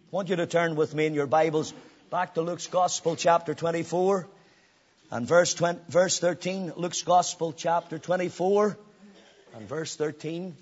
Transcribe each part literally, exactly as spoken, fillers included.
I want you to turn with me in your Bibles back to Luke's Gospel, chapter twenty-four, and verse twenty, verse thirteen. Luke's Gospel, chapter twenty-four, and verse thirteen.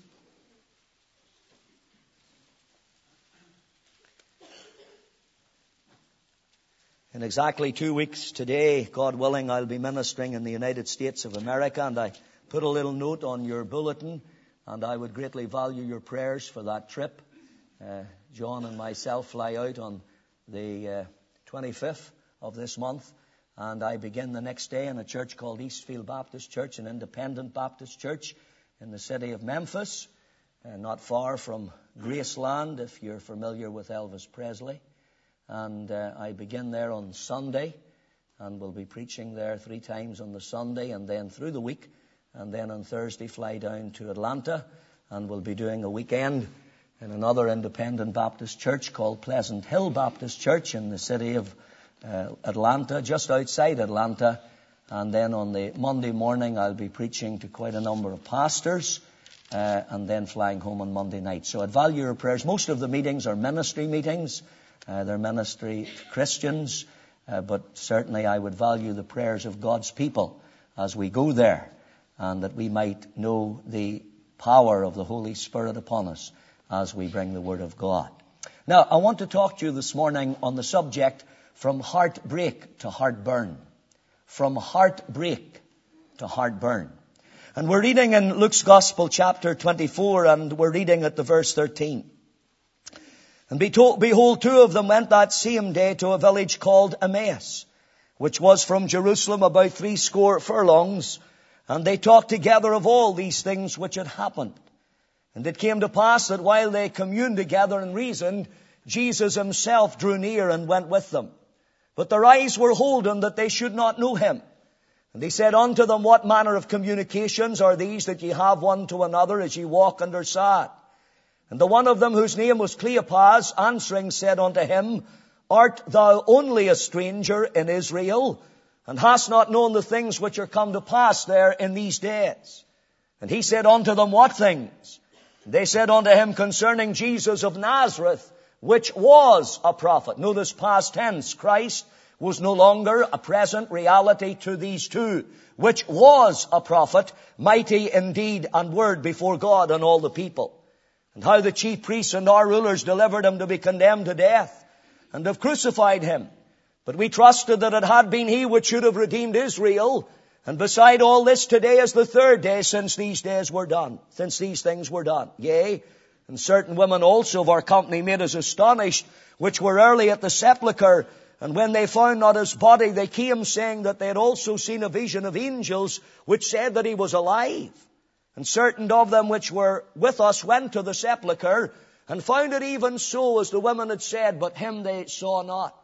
In exactly two weeks today, God willing, I'll be ministering in the United States of America, and I put a little note on your bulletin, and I would greatly value your prayers for that trip. Uh, John and myself fly out on the uh, twenty-fifth of this month, and I begin the next day in a church called Eastfield Baptist Church, an independent Baptist church in the city of Memphis, uh, not far from Graceland, if you're familiar with Elvis Presley. And uh, I begin there on Sunday, and will be preaching there three times on the Sunday, and then through the week, and then on Thursday fly down to Atlanta, and we'll be doing a weekend in another independent Baptist church called Pleasant Hill Baptist Church in the city of uh, Atlanta, just outside Atlanta. And then on the Monday morning, I'll be preaching to quite a number of pastors, uh, and then flying home on Monday night. So I'd value your prayers. Most of the meetings are ministry meetings. Uh, they're ministry to Christians, uh, but certainly I would value the prayers of God's people as we go there, and that we might know the power of the Holy Spirit upon us as we bring the Word of God. Now, I want to talk to you this morning on the subject, from heartbreak to heartburn. From heartbreak to heartburn. And we're reading in Luke's Gospel, chapter twenty-four, and we're reading at the verse thirteen. And behold, two of them went that same day to a village called Emmaus, which was from Jerusalem about three score furlongs. And they talked together of all these things which had happened. And it came to pass that while they communed together and reasoned, Jesus himself drew near and went with them. But their eyes were holden that they should not know him. And he said unto them, What manner of communications are these that ye have one to another as ye walk underside? And the one of them, whose name was Cleopas, answering said unto him, Art thou only a stranger in Israel, and hast not known the things which are come to pass there in these days? And he said unto them, What things? And they said unto him, Concerning Jesus of Nazareth, which was a prophet. Notice past tense. Christ was no longer a present reality to these two. Which was a prophet, mighty in deed and word before God and all the people. And how the chief priests and our rulers delivered him to be condemned to death, and have crucified him. But we trusted that it had been he which should have redeemed Israel. And beside all this, today is the third day since these days were done, since these things were done. Yea, and certain women also of our company made us astonished, which were early at the sepulchre. And when they found not his body, they came saying that they had also seen a vision of angels, which said that he was alive. And certain of them which were with us went to the sepulchre, and found it even so as the women had said, but him they saw not.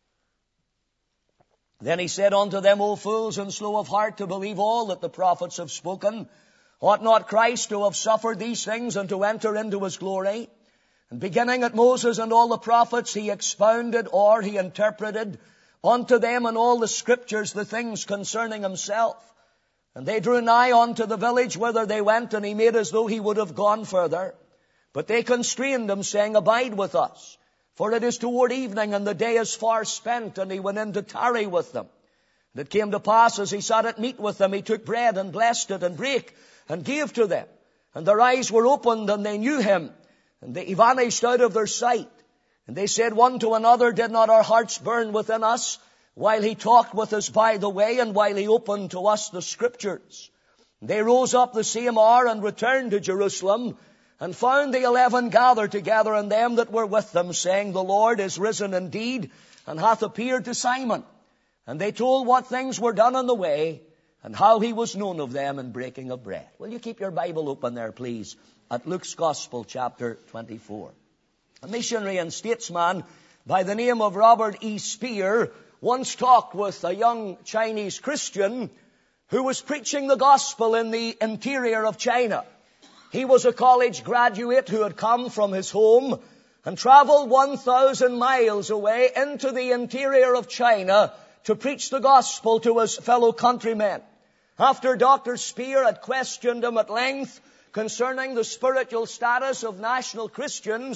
Then he said unto them, O fools, and slow of heart to believe all that the prophets have spoken. Ought not Christ to have suffered these things, and to enter into his glory? And beginning at Moses and all the prophets, he expounded, or he interpreted unto them in all the scriptures the things concerning himself. And they drew nigh unto the village whither they went, and he made as though he would have gone further. But they constrained him, saying, Abide with us, for it is toward evening, and the day is far spent. And he went in to tarry with them. And it came to pass, as he sat at meat with them, he took bread, and blessed it, and brake, and gave to them. And their eyes were opened, and they knew him, and they, he vanished out of their sight. And they said one to another, Did not our hearts burn within us, while he talked with us by the way, and while he opened to us the scriptures? They rose up the same hour, and returned to Jerusalem, and found the eleven gathered together, and them that were with them, saying, The Lord is risen indeed, and hath appeared to Simon. And they told what things were done on the way, and how he was known of them in breaking of bread. Will you keep your Bible open there, please, at Luke's Gospel, chapter twenty-four. A missionary and statesman by the name of Robert E. Speer once talked with a young Chinese Christian who was preaching the gospel in the interior of China. He was a college graduate who had come from his home and traveled one thousand miles away into the interior of China to preach the gospel to his fellow countrymen. After Doctor Speer had questioned him at length concerning the spiritual status of national Christians,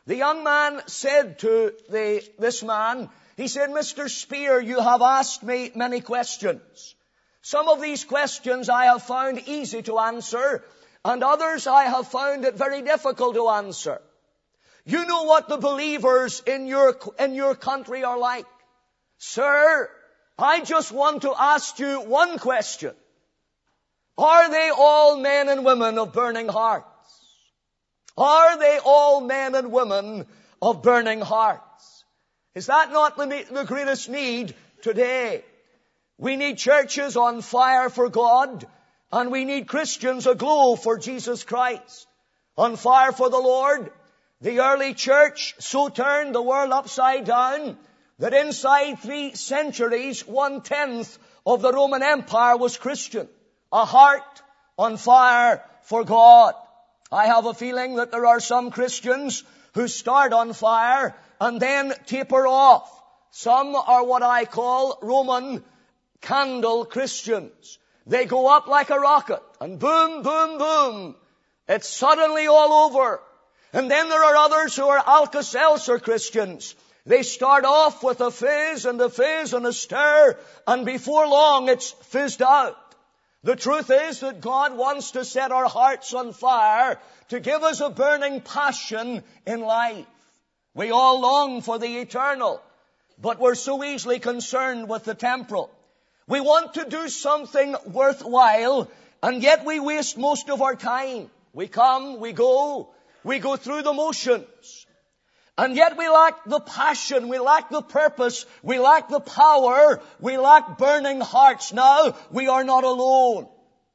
The young man said to the, this man, he said, Mister Spear, you have asked me many questions. Some of these questions I have found easy to answer, and others I have found it very difficult to answer. You know what the believers in your, in your country are like. Sir, I just want to ask you one question. Are they all men and women of burning hearts? Are they all men and women of burning hearts? Is that not the, the greatest need today? We need churches on fire for God, and we need Christians aglow for Jesus Christ. On fire for the Lord. The early church so turned the world upside down that inside three centuries, one-tenth of the Roman Empire was Christian. A heart on fire for God. I have a feeling that there are some Christians who start on fire and then taper off. Some are what I call Roman candle Christians. They go up like a rocket and boom, boom, boom. It's suddenly all over. And then there are others who are Alka-Seltzer Christians. They start off with a fizz and a fizz and a stir, and before long it's fizzed out. The truth is that God wants to set our hearts on fire to give us a burning passion in life. We all long for the eternal, but we're so easily concerned with the temporal. We want to do something worthwhile, and yet we waste most of our time. We come, we go, we go through the motions. And yet we lack the passion, we lack the purpose, we lack the power, we lack burning hearts. Now, we are not alone.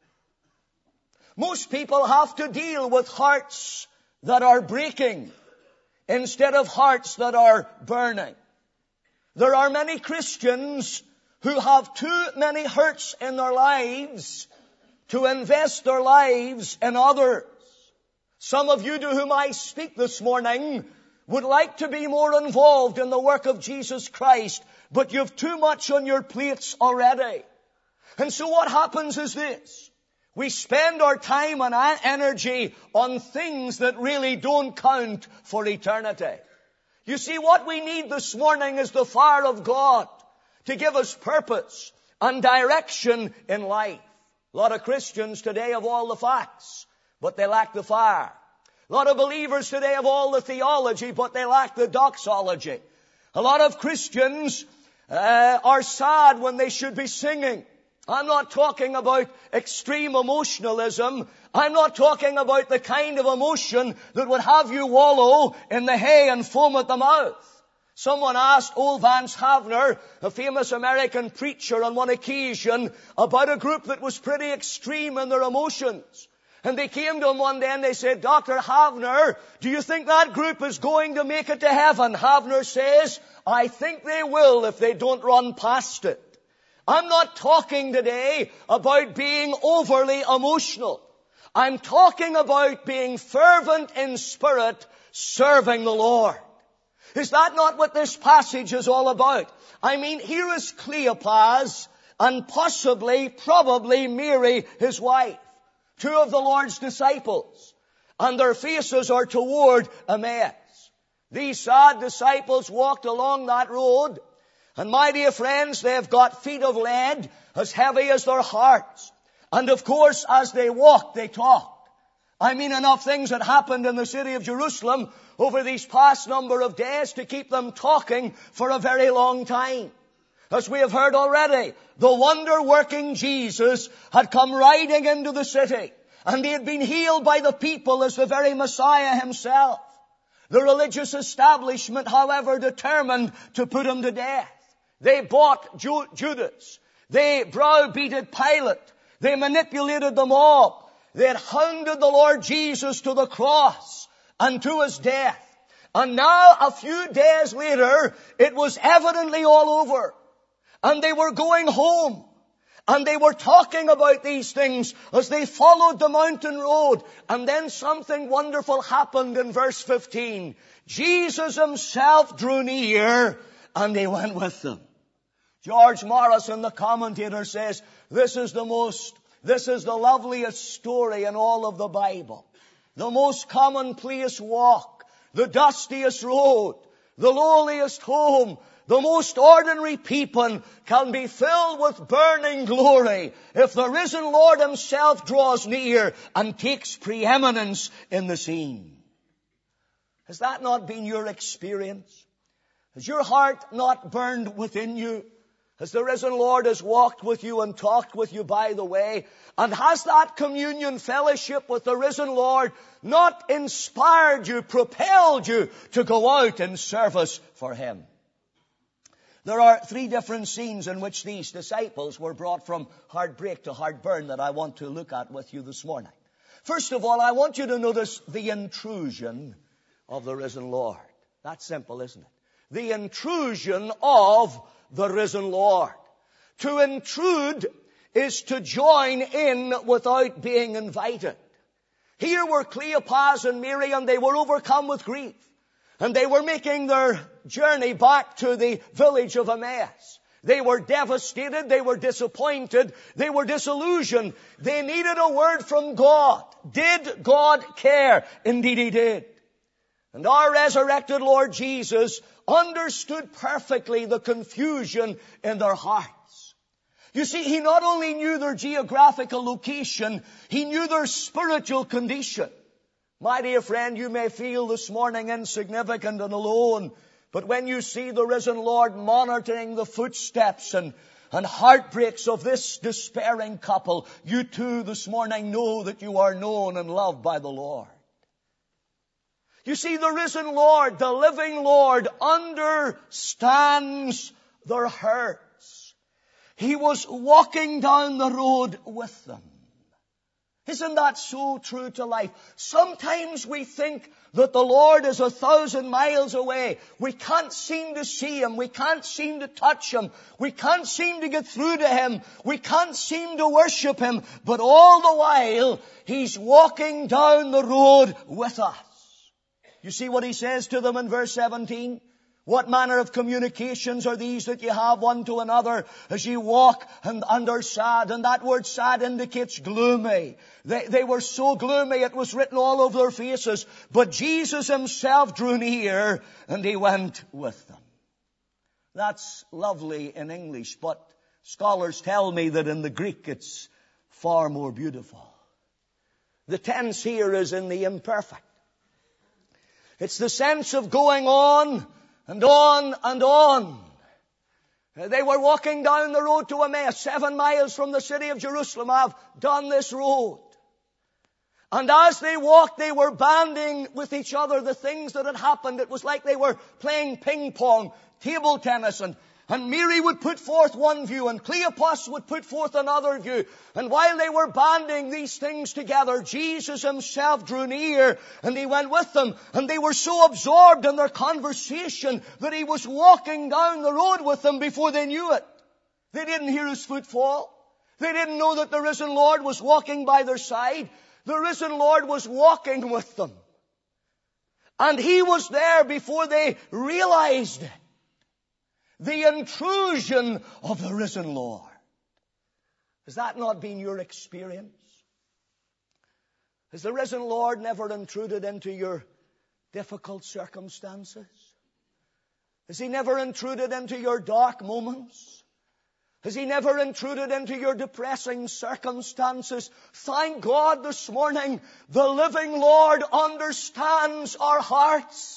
Most people have to deal with hearts that are breaking instead of hearts that are burning. There are many Christians who have too many hurts in their lives to invest their lives in others. Some of you to whom I speak this morning would like to be more involved in the work of Jesus Christ, but you've too much on your plates already. And so what happens is this. We spend our time and energy on things that really don't count for eternity. You see, what we need this morning is the fire of God to give us purpose and direction in life. A lot of Christians today have all the facts, but they lack the fire. A lot of believers today have all the theology, but they lack the doxology. A lot of Christians uh, are sad when they should be singing. I'm not talking about extreme emotionalism. I'm not talking about the kind of emotion that would have you wallow in the hay and foam at the mouth. Someone asked old Vance Havner, a famous American preacher, on one occasion about a group that was pretty extreme in their emotions. And they came to him one day and they said, Doctor Havner, do you think that group is going to make it to heaven? Havner says, I think they will if they don't run past it. I'm not talking today about being overly emotional. I'm talking about being fervent in spirit, serving the Lord. Is that not what this passage is all about? I mean, here is Cleopas and possibly, probably Mary, his wife, two of the Lord's disciples, and their faces are toward Emmaus. These sad disciples walked along that road, and my dear friends, they've got feet of lead as heavy as their hearts. And of course, as they walked, they talked. I mean, enough things had happened in the city of Jerusalem over these past number of days to keep them talking for a very long time. As we have heard already, the wonder-working Jesus had come riding into the city, and he had been hailed by the people as the very Messiah himself. The religious establishment, however, determined to put him to death. They bought Ju- Judas. They browbeated Pilate. They manipulated the mob. They had hounded the Lord Jesus to the cross and to his death. And now, a few days later, it was evidently all over. And they were going home. And they were talking about these things as they followed the mountain road. And then something wonderful happened in verse fifteen. Jesus himself drew near and he went with them. George Morrison, the commentator, says, this is the most, this is the loveliest story in all of the Bible. The most commonplace walk, the dustiest road, the lowliest home, the most ordinary people can be filled with burning glory if the risen Lord himself draws near and takes preeminence in the scene. Has that not been your experience? Has your heart not burned within you? Has the risen Lord has walked with you and talked with you by the way? And has that communion fellowship with the risen Lord not inspired you, propelled you to go out in service for him? There are three different scenes in which these disciples were brought from heartbreak to heartburn that I want to look at with you this morning. First of all, I want you to notice the intrusion of the risen Lord. That's simple, isn't it? The intrusion of the risen Lord. To intrude is to join in without being invited. Here were Cleopas and Mary, and they were overcome with grief. And they were making their journey back to the village of Emmaus. They were devastated. They were disappointed. They were disillusioned. They needed a word from God. Did God care? Indeed he did. And our resurrected Lord Jesus understood perfectly the confusion in their hearts. You see, he not only knew their geographical location, he knew their spiritual condition. My dear friend, you may feel this morning insignificant and alone, but when you see the risen Lord monitoring the footsteps and, and heartbreaks of this despairing couple, you too this morning know that you are known and loved by the Lord. You see, the risen Lord, the living Lord, understands their hurts. He was walking down the road with them. Isn't that so true to life? Sometimes we think that the Lord is a thousand miles away. We can't seem to see him. We can't seem to touch him. We can't seem to get through to him. We can't seem to worship him. But all the while, he's walking down the road with us. You see what he says to them in verse seventeen? What manner of communications are these that you have one to another as you walk and, and are sad? And that word sad indicates gloomy. They, they were so gloomy it was written all over their faces. But Jesus himself drew near and he went with them. That's lovely in English, but scholars tell me that in the Greek it's far more beautiful. The tense here is in the imperfect. It's the sense of going on and on and on. They were walking down the road to Emmaus, seven miles from the city of Jerusalem. I've done this road. And as they walked, they were banding with each other the things that had happened. It was like they were playing ping pong, table tennis, and And Mary would put forth one view, and Cleopas would put forth another view. And while they were banding these things together, Jesus himself drew near, and he went with them. And they were so absorbed in their conversation that he was walking down the road with them before they knew it. They didn't hear his footfall. They didn't know that the risen Lord was walking by their side. The risen Lord was walking with them. And he was there before they realized it. The intrusion of the risen Lord. Has that not been your experience? Has the risen Lord never intruded into your difficult circumstances? Has he never intruded into your dark moments? Has he never intruded into your depressing circumstances? Thank God this morning, the living Lord understands our hearts.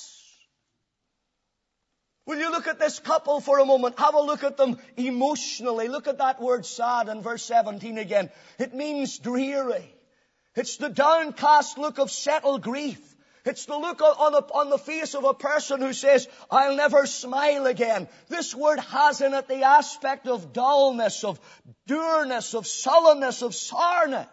Will you look at this couple for a moment? Have a look at them emotionally. Look at that word sad in verse seventeen again. It means dreary. It's the downcast look of settled grief. It's the look on the, on the face of a person who says, I'll never smile again. This word has in it the aspect of dullness, of dourness, of sullenness, of sourness.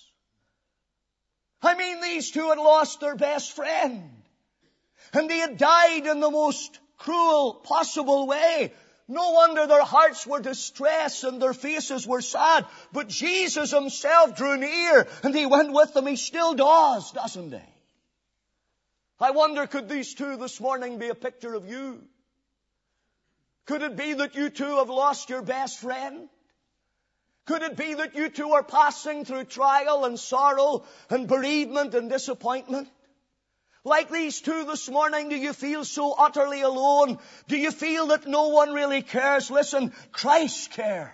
I mean, these two had lost their best friend. And they had died in the most cruel possible way. No wonder their hearts were distressed and their faces were sad. But Jesus himself drew near and he went with them. He still does, doesn't he? I wonder, could these two this morning be a picture of you? Could it be that you too have lost your best friend? Could it be that you too are passing through trial and sorrow and bereavement and disappointment? Like these two this morning, do you feel so utterly alone? Do you feel that no one really cares? Listen, Christ cares.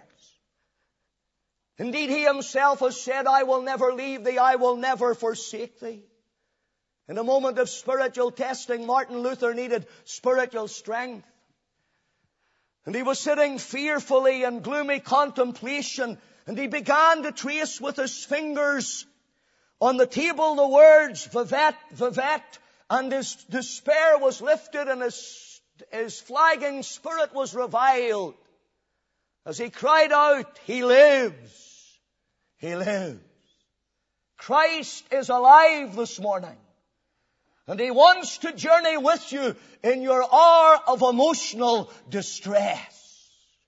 Indeed, He Himself has said, I will never leave thee, I will never forsake thee. In a moment of spiritual testing, Martin Luther needed spiritual strength. And he was sitting fearfully in gloomy contemplation, and he began to trace with his fingers on the table the words, Vivat, Vivat, and his despair was lifted and his, his flagging spirit was reviled. As he cried out, He lives, He lives. Christ is alive this morning. And He wants to journey with you in your hour of emotional distress.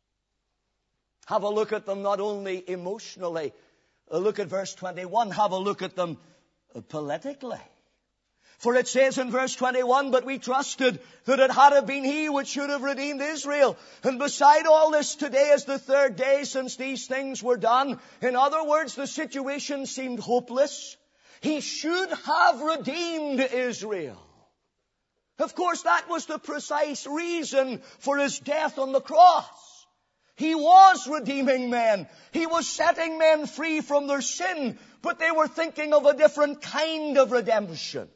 Have a look at them not only emotionally. Look at verse twenty-one. Have a look at them politically. For it says in verse twenty-one, but we trusted that it had been He which should have redeemed Israel. And beside all this, today is the third day since these things were done. In other words, the situation seemed hopeless. He should have redeemed Israel. Of course, that was the precise reason for His death on the cross. He was redeeming men. He was setting men free from their sin, but they were thinking of a different kind of redemption.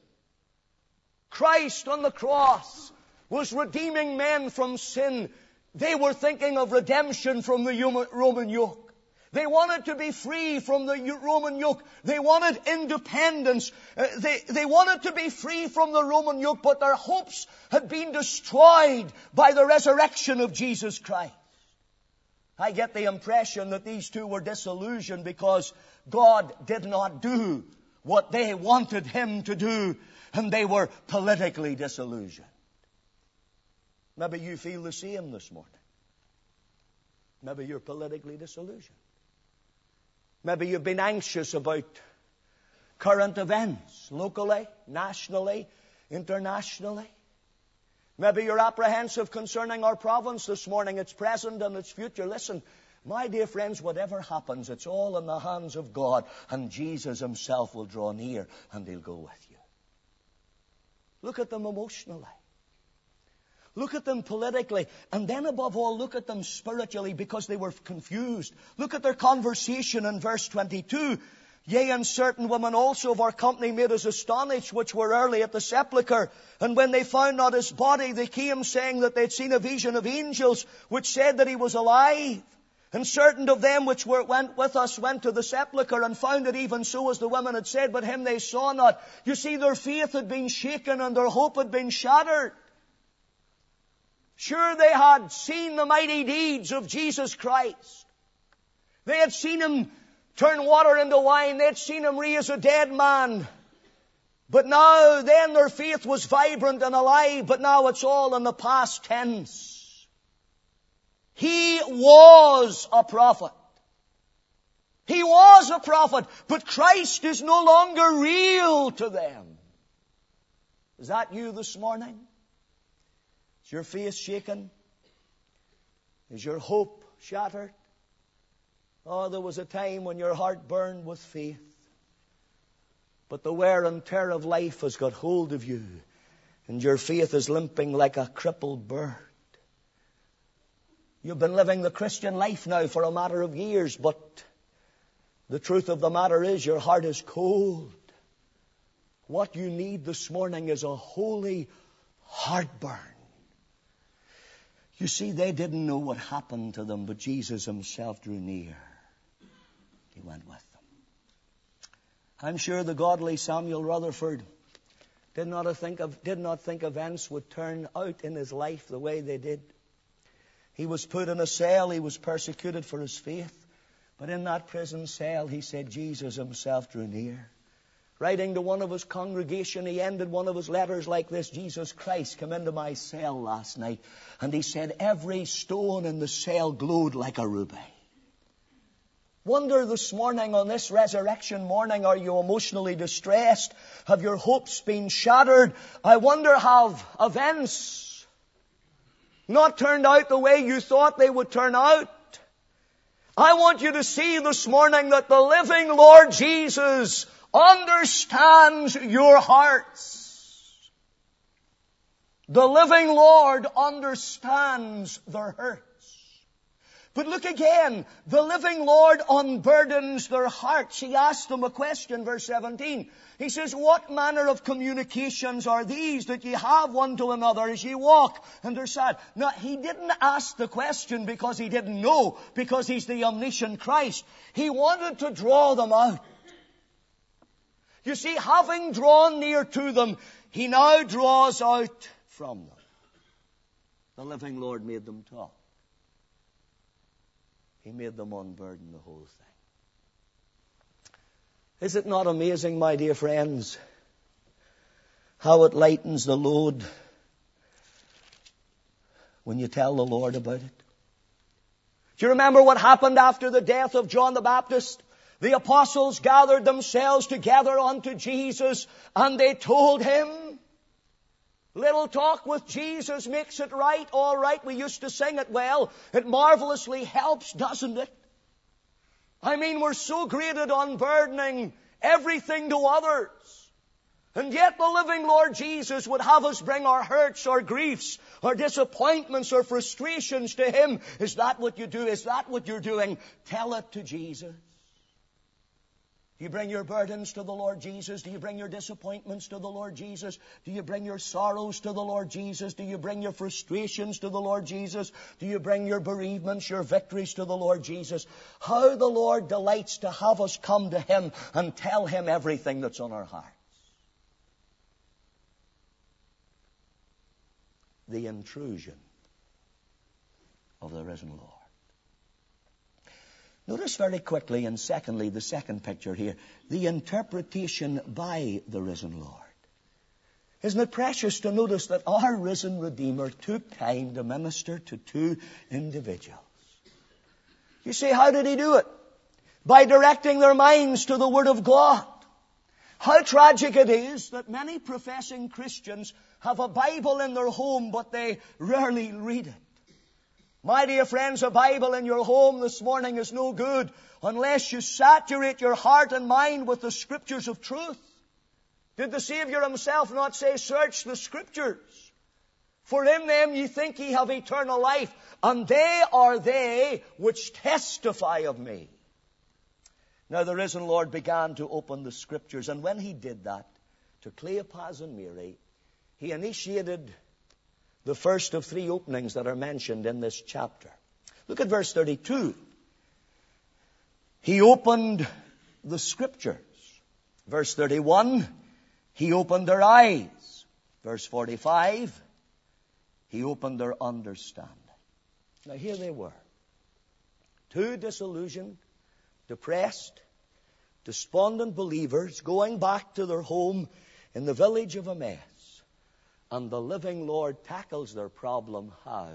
Christ on the cross was redeeming men from sin. They were thinking of redemption from the Roman yoke. They wanted to be free from the Roman yoke. They wanted independence. Uh, they, they wanted to be free from the Roman yoke, but their hopes had been destroyed by the resurrection of Jesus Christ. I get the impression that these two were disillusioned because God did not do what they wanted Him to do, and they were politically disillusioned. Maybe you feel the same this morning. Maybe you're politically disillusioned. Maybe you've been anxious about current events, locally, nationally, internationally. Maybe you're apprehensive concerning our province this morning, its present and its future. Listen, my dear friends, whatever happens, it's all in the hands of God, and Jesus Himself will draw near and He'll go with you. Look at them emotionally. Look at them politically. And then above all, look at them spiritually, because they were confused. Look at their conversation in verse twenty-two. Yea, and certain women also of our company made us astonished, which were early at the sepulchre. And when they found not His body, they came saying that they had seen a vision of angels, which said that He was alive. And certain of them which were, went with us went to the sepulchre and found it even so as the women had said, but Him they saw not. You see, their faith had been shaken and their hope had been shattered. Sure, they had seen the mighty deeds of Jesus Christ. They had seen Him turn water into wine. They had seen Him raise a dead man. But now, then their faith was vibrant and alive, but now it's all in the past tense. He was a prophet. He was a prophet, but Christ is no longer real to them. Is that you this morning? Is your faith shaken? Is your hope shattered? Oh, there was a time when your heart burned with faith. But the wear and tear of life has got hold of you, and your faith is limping like a crippled bird. You've been living the Christian life now for a matter of years, but the truth of the matter is your heart is cold. What you need this morning is a holy heartburn. You see, they didn't know what happened to them, but Jesus Himself drew near. He went with them. I'm sure the godly Samuel Rutherford did not think of, did not think events would turn out in his life the way they did. He was put in a cell. He was persecuted for his faith. But in that prison cell, he said Jesus Himself drew near. Writing to one of his congregation, he ended one of his letters like this: Jesus Christ came into my cell last night, and he said every stone in the cell glowed like a ruby. Wonder this morning, on this resurrection morning, are you emotionally distressed? Have your hopes been shattered? I wonder, have events not turned out the way you thought they would turn out? I want you to see this morning that the living Lord Jesus understands your hearts. The living Lord understands their hurts. But look again, the living Lord unburdens their hearts. He asks them a question, verse seventeen. He says, what manner of communications are these that ye have one to another as ye walk and are sad? Now, he didn't ask the question because he didn't know, because he's the omniscient Christ. He wanted to draw them out. You see, having drawn near to them, he now draws out from them. The living Lord made them talk. He made them unburden the whole thing. Is it not amazing, my dear friends, how it lightens the load when you tell the Lord about it? Do you remember what happened after the death of John the Baptist? The apostles gathered themselves together unto Jesus, and they told him, little talk with Jesus makes it right. All right, we used to sing it well. It marvelously helps, doesn't it? I mean, we're so great at unburdening everything to others. And yet the living Lord Jesus would have us bring our hurts, our griefs, our disappointments, our frustrations to Him. Is that what you do? Is that what you're doing? Tell it to Jesus. Do you bring your burdens to the Lord Jesus? Do you bring your disappointments to the Lord Jesus? Do you bring your sorrows to the Lord Jesus? Do you bring your frustrations to the Lord Jesus? Do you bring your bereavements, your victories to the Lord Jesus? How the Lord delights to have us come to Him and tell Him everything that's on our hearts. The intrusion of the risen Lord. Notice very quickly, and secondly, the second picture here, the interpretation by the risen Lord. Isn't it precious to notice that our risen Redeemer took time to minister to two individuals? You say, how did He do it? By directing their minds to the Word of God. How tragic it is that many professing Christians have a Bible in their home, but they rarely read it. My dear friends, a Bible in your home this morning is no good unless you saturate your heart and mind with the Scriptures of truth. Did the Savior Himself not say, search the Scriptures? For in them ye think ye have eternal life, and they are they which testify of me. Now the risen Lord began to open the Scriptures, and when He did that to Cleopas and Mary, He initiated the first of three openings that are mentioned in this chapter. Look at verse thirty-two. He opened the Scriptures. Verse thirty-one, He opened their eyes. Verse forty-five, He opened their understanding. Now here they were. Two disillusioned, depressed, despondent believers going back to their home in the village of Emmaus. And the living Lord tackles their problem how?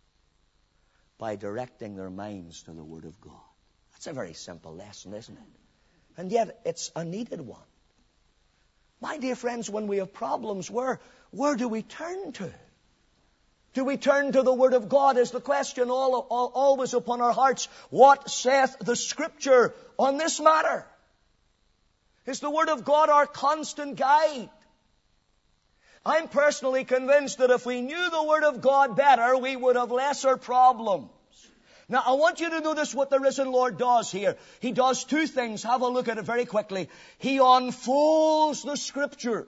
By directing their minds to the Word of God. That's a very simple lesson, isn't it? And yet it's a needed one. My dear friends, when we have problems, where, where do we turn to? Do we turn to the Word of God? Is the question all, all, always upon our hearts? What saith the Scripture on this matter? Is the Word of God our constant guide? I'm personally convinced that if we knew the Word of God better, we would have lesser problems. Now, I want you to notice what the risen Lord does here. He does two things. Have a look at it very quickly. He unfolds the Scriptures.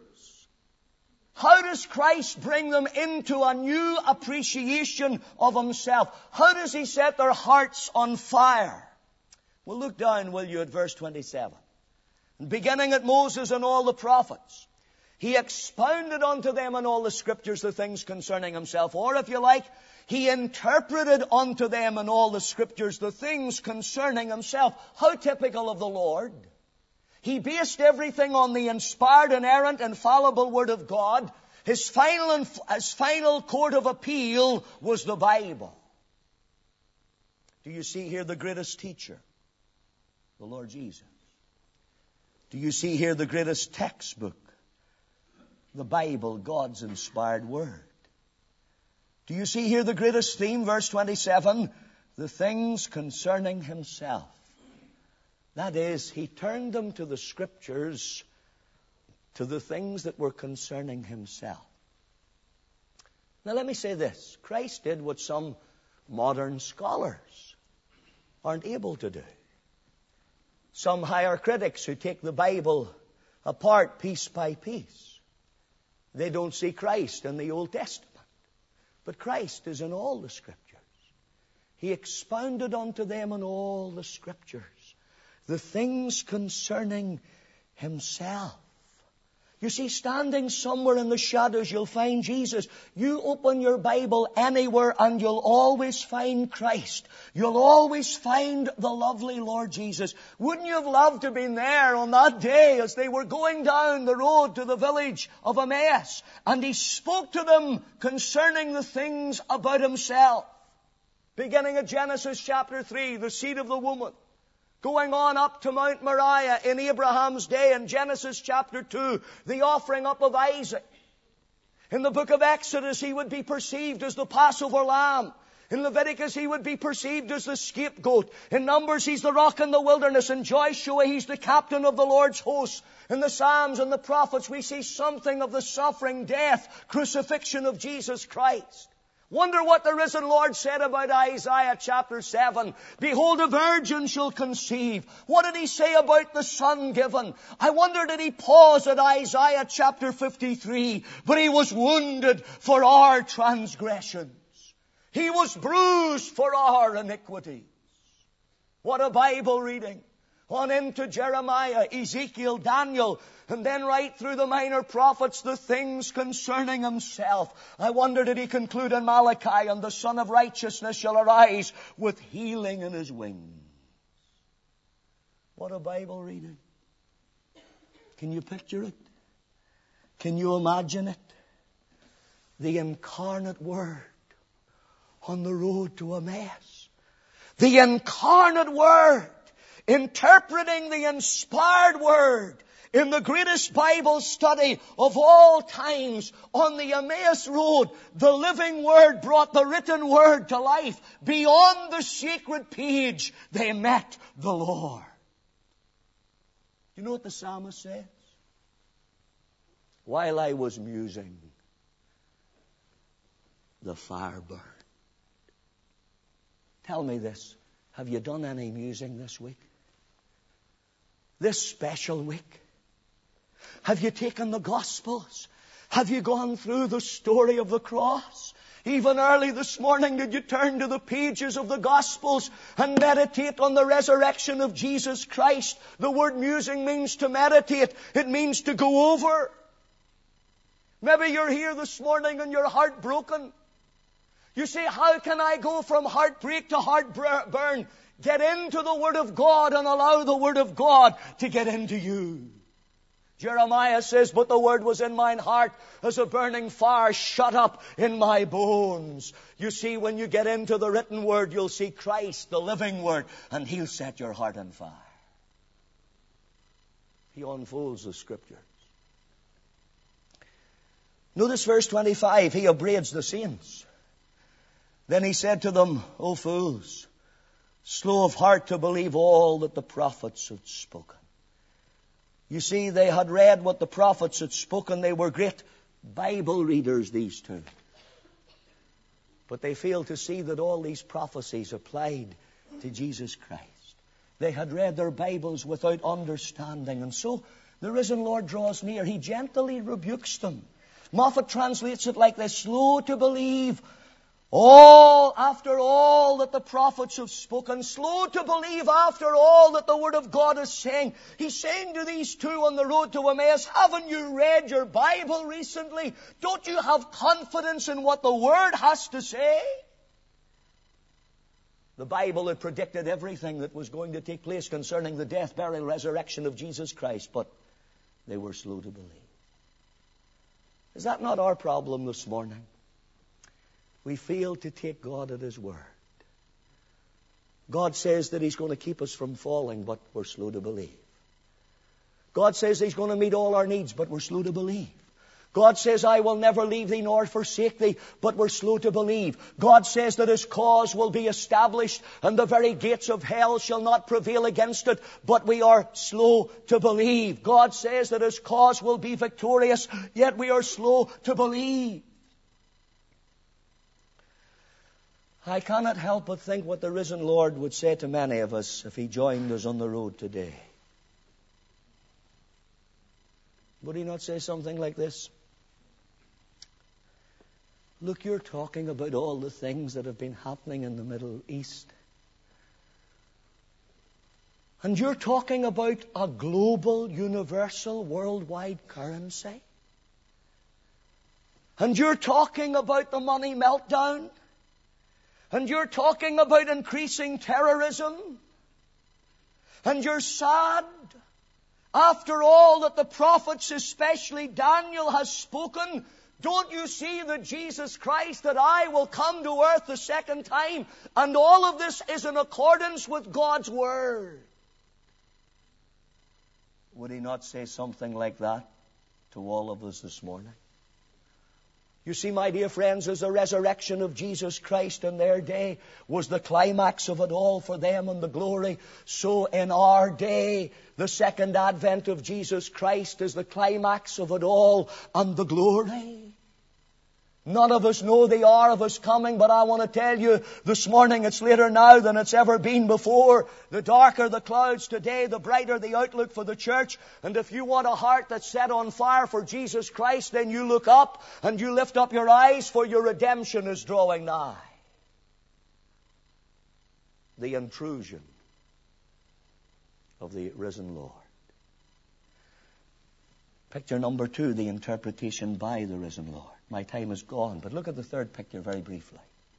How does Christ bring them into a new appreciation of Himself? How does He set their hearts on fire? Well, look down, will you, at verse twenty-seven. Beginning at Moses and all the prophets, He expounded unto them in all the Scriptures the things concerning Himself. Or, if you like, He interpreted unto them in all the Scriptures the things concerning Himself. How typical of the Lord. He based everything on the inspired, inerrant, infallible Word of God. His final, his final court of appeal was the Bible. Do you see here the greatest teacher? The Lord Jesus. Do you see here the greatest textbook? The Bible, God's inspired Word. Do you see here the greatest theme, verse twenty-seven? The things concerning Himself. That is, He turned them to the Scriptures, to the things that were concerning Himself. Now let me say this. Christ did what some modern scholars aren't able to do. Some higher critics who take the Bible apart piece by piece. They don't see Christ in the Old Testament. But Christ is in all the Scriptures. He expounded unto them in all the Scriptures the things concerning Himself. You see, standing somewhere in the shadows, you'll find Jesus. You open your Bible anywhere and you'll always find Christ. You'll always find the lovely Lord Jesus. Wouldn't you have loved to have been there on that day as they were going down the road to the village of Emmaus? And He spoke to them concerning the things about Himself. Beginning at Genesis chapter three, the seed of the woman. Going on up to Mount Moriah in Abraham's day, in Genesis chapter two, the offering up of Isaac. In the book of Exodus, He would be perceived as the Passover lamb. In Leviticus, He would be perceived as the scapegoat. In Numbers, He's the rock in the wilderness. In Joshua, He's the captain of the Lord's hosts. In the Psalms and the prophets, we see something of the suffering, death, crucifixion of Jesus Christ. Wonder what the risen Lord said about Isaiah chapter seven. Behold, a virgin shall conceive. What did He say about the Son given? I wonder, did He pause at Isaiah chapter fifty-three? But He was wounded for our transgressions. He was bruised for our iniquities. What a Bible reading. On into Jeremiah, Ezekiel, Daniel, and then right through the minor prophets, the things concerning Himself. I wonder, did He conclude in Malachi, and the Son of Righteousness shall arise with healing in His wings. What a Bible reading. Can you picture it? Can you imagine it? The incarnate Word on the road to Emmaus. The incarnate Word, interpreting the inspired Word in the greatest Bible study of all times on the Emmaus Road. The living Word brought the written Word to life. Beyond the sacred page, they met the Lord. Do you know what the psalmist says? While I was musing, the fire burned. Tell me this. Have you done any musing this week? This special week? Have you taken the Gospels? Have you gone through the story of the cross? Even early this morning, did you turn to the pages of the Gospels and meditate on the resurrection of Jesus Christ? The word musing means to meditate. It means to go over. Maybe you're here this morning and you're heartbroken. You say, how can I go from heartbreak to heartburn? Get into the Word of God and allow the Word of God to get into you. Jeremiah says, but the Word was in mine heart as a burning fire shut up in my bones. You see, when you get into the written Word, you'll see Christ, the living Word, and He'll set your heart on fire. He unfolds the Scriptures. Notice verse twenty-five. He upbraids the saints. Then He said to them, O fools, slow of heart to believe all that the prophets had spoken. You see, they had read what the prophets had spoken. They were great Bible readers, these two. But they failed to see that all these prophecies applied to Jesus Christ. They had read their Bibles without understanding. And so the risen Lord draws near. He gently rebukes them. Moffat translates it like this: slow to believe all, after all that the prophets have spoken. Slow to believe after all that the Word of God is saying. He's saying to these two on the road to Emmaus, haven't you read your Bible recently? Don't you have confidence in what the Word has to say? The Bible had predicted everything that was going to take place concerning the death, burial, resurrection of Jesus Christ, but they were slow to believe. Is that not our problem this morning? We fail to take God at His word. God says that He's going to keep us from falling, but we're slow to believe. God says He's going to meet all our needs, but we're slow to believe. God says, I will never leave thee nor forsake thee, but we're slow to believe. God says that His cause will be established and the very gates of hell shall not prevail against it, but we are slow to believe. God says that His cause will be victorious, yet we are slow to believe. I cannot help but think what the risen Lord would say to many of us if He joined us on the road today. Would He not say something like this? Look, you're talking about all the things that have been happening in the Middle East. And you're talking about a global, universal, worldwide currency. And you're talking about the money meltdown. And you're talking about increasing terrorism. And you're sad, after all that the prophets, especially Daniel, has spoken. Don't you see that Jesus Christ, that I will come to earth the second time? And all of this is in accordance with God's Word. Would He not say something like that to all of us this morning? You see, my dear friends, as the resurrection of Jesus Christ in their day was the climax of it all for them and the glory, so in our day, the second advent of Jesus Christ is the climax of it all and the glory. None of us know the hour of His coming, but I want to tell you this morning it's later now than it's ever been before. The darker the clouds today, the brighter the outlook for the church. And if you want a heart that's set on fire for Jesus Christ, then you look up and you lift up your eyes, for your redemption is drawing nigh. The intrusion of the risen Lord. Picture number two, the interpretation by the risen Lord. My time is gone, but look at the third picture very briefly.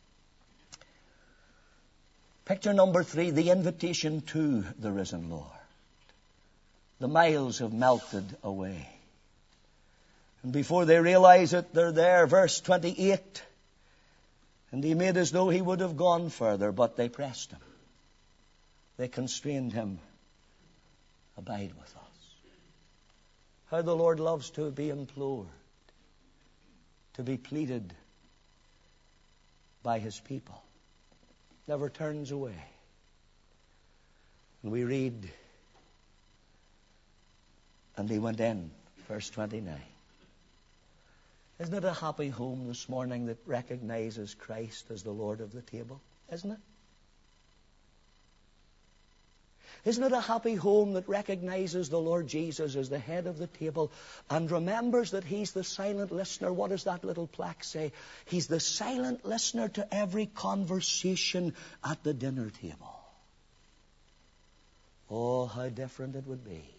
Picture number three, the invitation to the risen Lord. The miles have melted away. And before they realize it, they're there. Verse twenty-eight. And He made as though He would have gone further, but they pressed Him. They constrained Him. Abide with us. How the Lord loves to be implored, to be pleaded by His people. Never turns away. And we read, and He went in, verse twenty-nine. Isn't it a happy home this morning that recognizes Christ as the Lord of the table? Isn't it? Isn't it a happy home that recognizes the Lord Jesus as the head of the table and remembers that He's the silent listener? What does that little plaque say? He's the silent listener to every conversation at the dinner table. Oh, how different it would be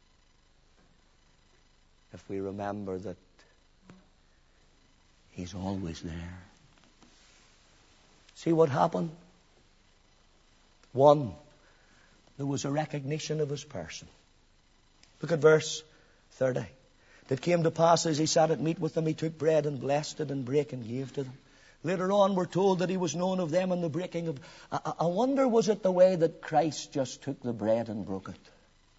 if we remember that He's always there. See what happened? One, there was a recognition of His person. Look at verse thirty. It came to pass as He sat at meat with them, He took bread and blessed it and brake and gave to them. Later on we're told that He was known of them in the breaking of... I, I wonder, was it the way that Christ just took the bread and broke it?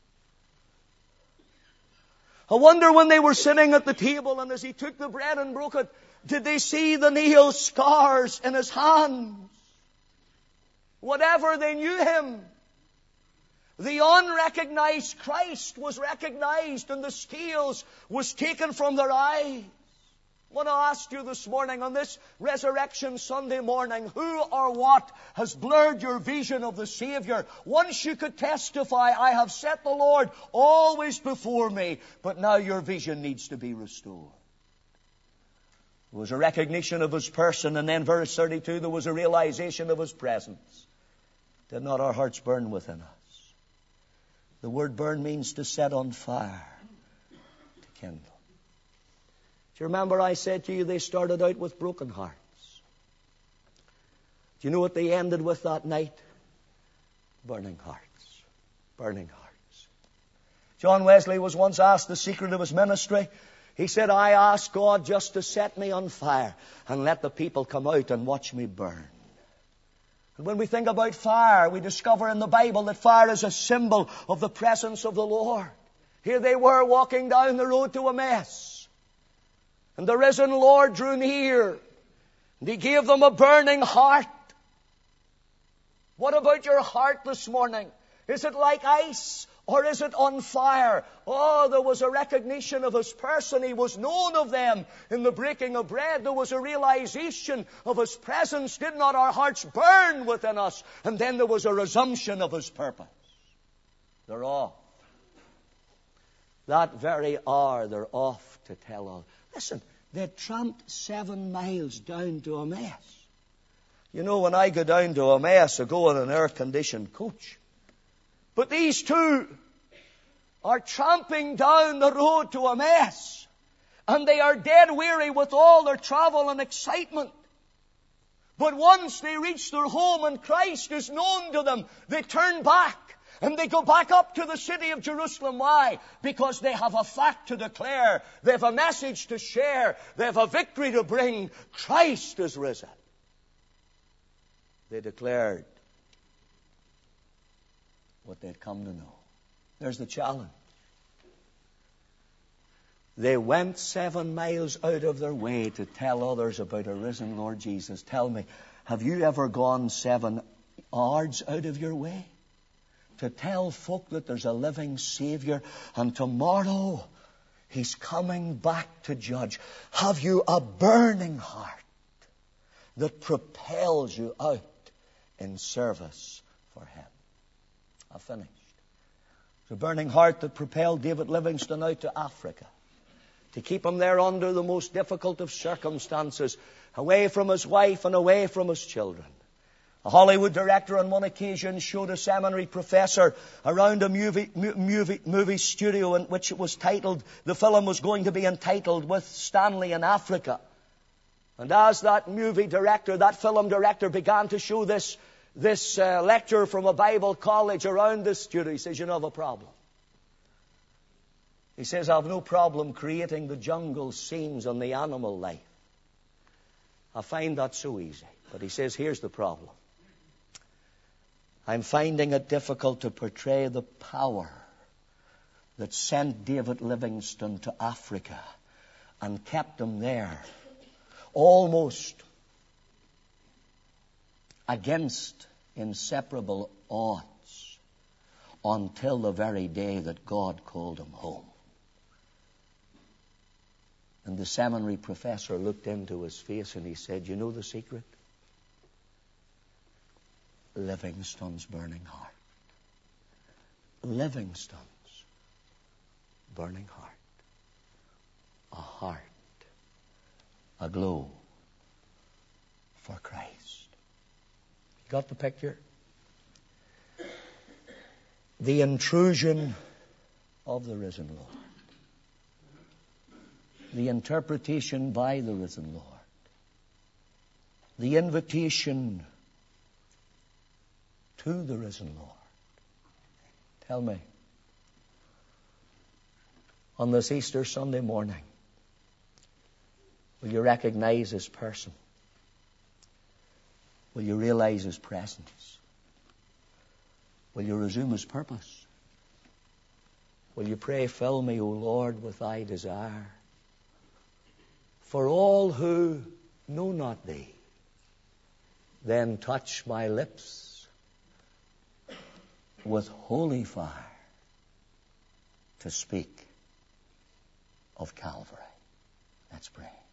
I wonder when they were sitting at the table and as He took the bread and broke it, did they see the nail scars in His hands? Whatever they knew Him, the unrecognized Christ was recognized and the scales was taken from their eyes. I want to ask you this morning on this Resurrection Sunday morning, who or what has blurred your vision of the Savior? Once you could testify, I have set the Lord always before me, but now your vision needs to be restored. There was a recognition of His person, and then verse thirty-two, there was a realization of His presence. Did not our hearts burn within us? The word burn means to set on fire, to kindle. Do you remember I said to you they started out with broken hearts? Do you know what they ended with that night? Burning hearts. Burning hearts. John Wesley was once asked the secret of his ministry. He said, I asked God just to set me on fire and let the people come out and watch me burn. And when we think about fire, we discover in the Bible that fire is a symbol of the presence of the Lord. Here they were walking down the road to Emmaus. And the risen Lord drew near. And He gave them a burning heart. What about your heart this morning? Is it like ice, or is it on fire? Oh, there was a recognition of His person. He was known of them. In the breaking of bread, there was a realization of His presence. Did not our hearts burn within us? And then there was a resumption of His purpose. They're off. That very hour, they're off to tell all. Listen, they tramped seven miles down to Emmaus. You know, when I go down to Emmaus, I go in an air-conditioned coach. But these two are tramping down the road to Emmaus, and they are dead weary with all their travel and excitement. But once they reach their home and Christ is known to them, they turn back and they go back up to the city of Jerusalem. Why? Because they have a fact to declare. They have a message to share. They have a victory to bring. Christ is risen. They declared what they'd come to know. There's the challenge. They went seven miles out of their way to tell others about a risen Lord Jesus. Tell me, have you ever gone seven yards out of your way to tell folk that there's a living Savior and tomorrow He's coming back to judge? Have you a burning heart that propels you out in service for Him? I've finished. It's a burning heart that propelled David Livingstone out to Africa, to keep him there under the most difficult of circumstances, away from his wife and away from his children. A Hollywood director on one occasion showed a seminary professor around a movie, movie, movie studio in which it was titled, the film was going to be entitled With Stanley in Africa. And as that movie director, that film director began to show this This uh, lecturer from a Bible college around this studio, he says, you know, I have a problem. He says, I have no problem creating the jungle scenes and the animal life. I find that so easy. But he says, here's the problem. I'm finding it difficult to portray the power that sent David Livingstone to Africa and kept him there almost against inseparable odds until the very day that God called him home. And the seminary professor looked into his face and he said, you know the secret? Livingstone's burning heart. Livingstone's burning heart. A heart aglow for Christ. You got the picture? The intrusion of the risen Lord. The interpretation by the risen Lord. The invitation to the risen Lord. Tell me, on this Easter Sunday morning, will you recognize His person? Will you realize His presence? Will you resume His purpose? Will you pray, fill me, O Lord, with Thy desire? For all who know not Thee, then touch my lips with holy fire to speak of Calvary. Let's pray.